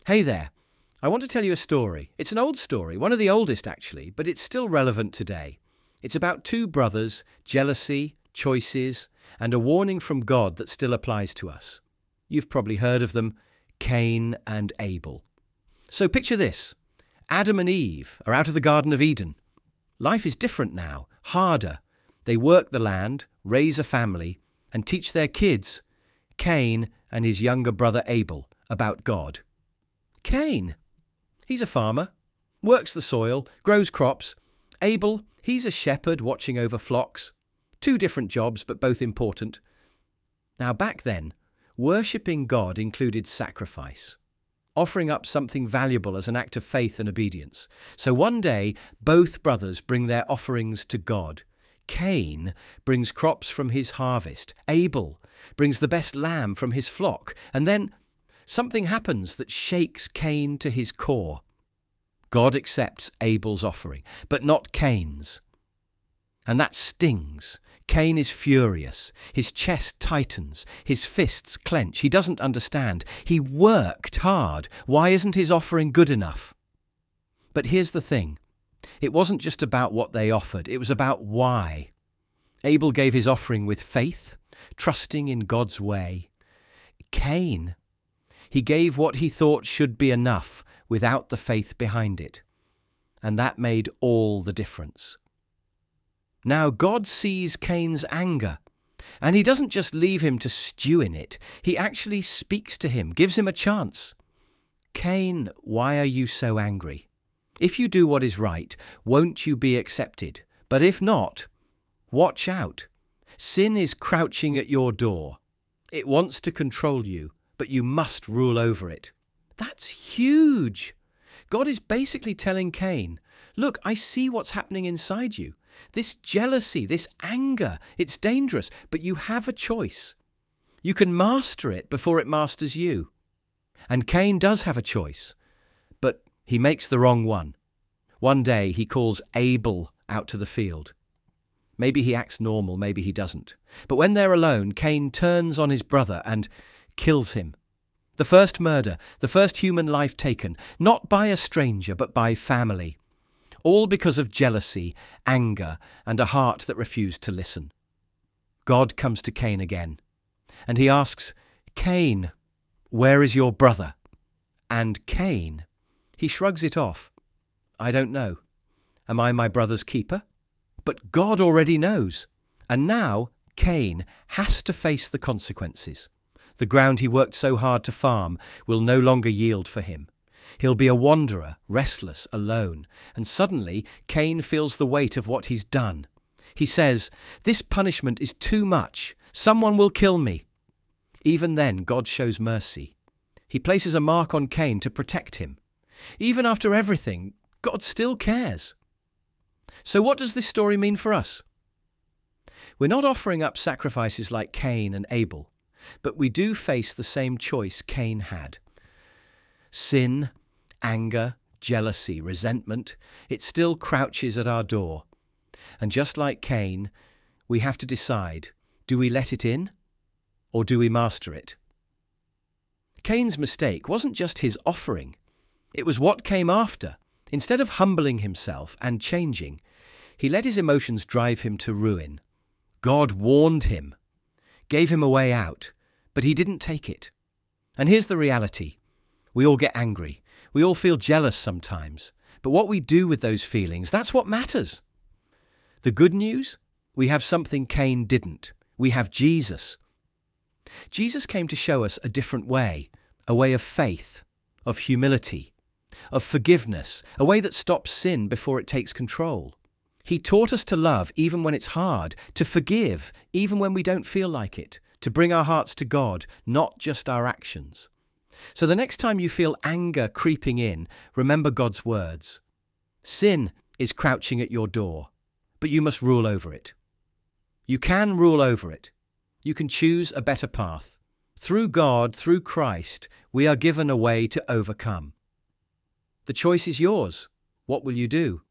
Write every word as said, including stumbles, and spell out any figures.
Hey there. I want to tell you a story. It's an old story, one of the oldest actually, but it's still relevant today. It's about two brothers, jealousy, choices, and a warning from God that still applies to us. You've probably heard of them, Cain and Abel. So picture this. Adam and Eve are out of the Garden of Eden. Life is different now, harder. They work the land, raise a family, and teach their kids, Cain and his younger brother Abel, about God. Cain, he's a farmer, works the soil, grows crops. Abel, he's a shepherd watching over flocks. Two different jobs, but both important. Now back then, worshipping God included sacrifice, offering up something valuable as an act of faith and obedience. So one day, both brothers bring their offerings to God. Cain brings crops from his harvest. Abel brings the best lamb from his flock. And then something happens that shakes Cain to his core. God accepts Abel's offering, but not Cain's. And that stings. Cain is furious. His chest tightens. His fists clench. He doesn't understand. He worked hard. Why isn't his offering good enough? But here's the thing. It wasn't just about what they offered. It was about why. Abel gave his offering with faith, trusting in God's way. Cain, he gave what he thought should be enough without the faith behind it. And that made all the difference. Now God sees Cain's anger, and he doesn't just leave him to stew in it. He actually speaks to him, gives him a chance. Cain, why are you so angry? If you do what is right, won't you be accepted? But if not, watch out. Sin is crouching at your door. It wants to control you, but you must rule over it. That's huge. God is basically telling Cain, look, I see what's happening inside you. This jealousy, this anger, it's dangerous, but you have a choice. You can master it before it masters you. And Cain does have a choice, but he makes the wrong one. One day he calls Abel out to the field. Maybe he acts normal, maybe he doesn't. But when they're alone, Cain turns on his brother and kills him. The first murder, the first human life taken, not by a stranger, but by family. All because of jealousy, anger, and a heart that refused to listen. God comes to Cain again, and he asks, Cain, where is your brother? And Cain, he shrugs it off. I don't know. Am I my brother's keeper? But God already knows. And now Cain has to face the consequences. The ground he worked so hard to farm will no longer yield for him. He'll be a wanderer, restless, alone. And suddenly, Cain feels the weight of what he's done. He says, this punishment is too much. Someone will kill me. Even then, God shows mercy. He places a mark on Cain to protect him. Even after everything, God still cares. So what does this story mean for us? We're not offering up sacrifices like Cain and Abel, but we do face the same choice Cain had. Sin, anger, jealousy, resentment, it still crouches at our door. And just like Cain, we have to decide, do we let it in or do we master it? Cain's mistake wasn't just his offering. It was what came after. Instead of humbling himself and changing, he let his emotions drive him to ruin. God warned him, gave him a way out, but he didn't take it. And here's the reality. We all get angry. We all feel jealous sometimes. But what we do with those feelings, that's what matters. The good news? We have something Cain didn't. We have Jesus. Jesus came to show us a different way, a way of faith, of humility, of forgiveness, a way that stops sin before it takes control. He taught us to love even when it's hard, to forgive even when we don't feel like it, to bring our hearts to God, not just our actions. So the next time you feel anger creeping in, remember God's words. Sin is crouching at your door, but you must rule over it. You can rule over it. You can choose a better path. Through God, through Christ, we are given a way to overcome. The choice is yours. What will you do?